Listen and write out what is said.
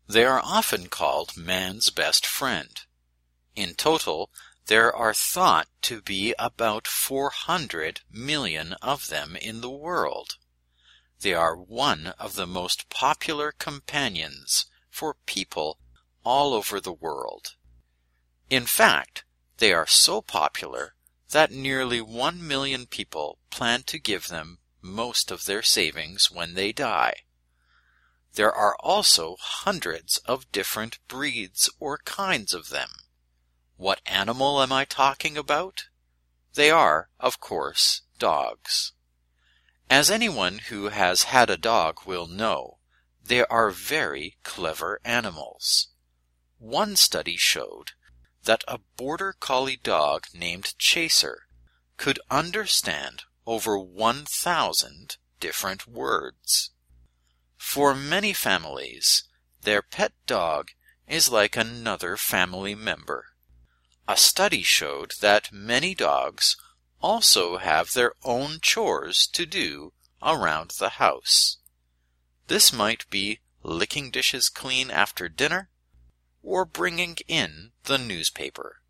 They are often called man's best friend. In total, there are thought to be about 400 million of them in the world. They are one of the most popular companions for people all over the world. In fact, they are so popular that nearly 1 million people plan to give them most of their savings when they die. There are also hundreds of different breeds or kinds of them. What animal am I talking about? They are, of course, dogs. As anyone who has had a dog will know, they are very clever animals. One study showed that a border collie dog named Chaser could understand over 1,000 different words. For many families, their pet dog is like another family member. A study showed that many dogs also have their own chores to do around the house. This might be licking dishes clean after dinner, or bringing in the newspaper.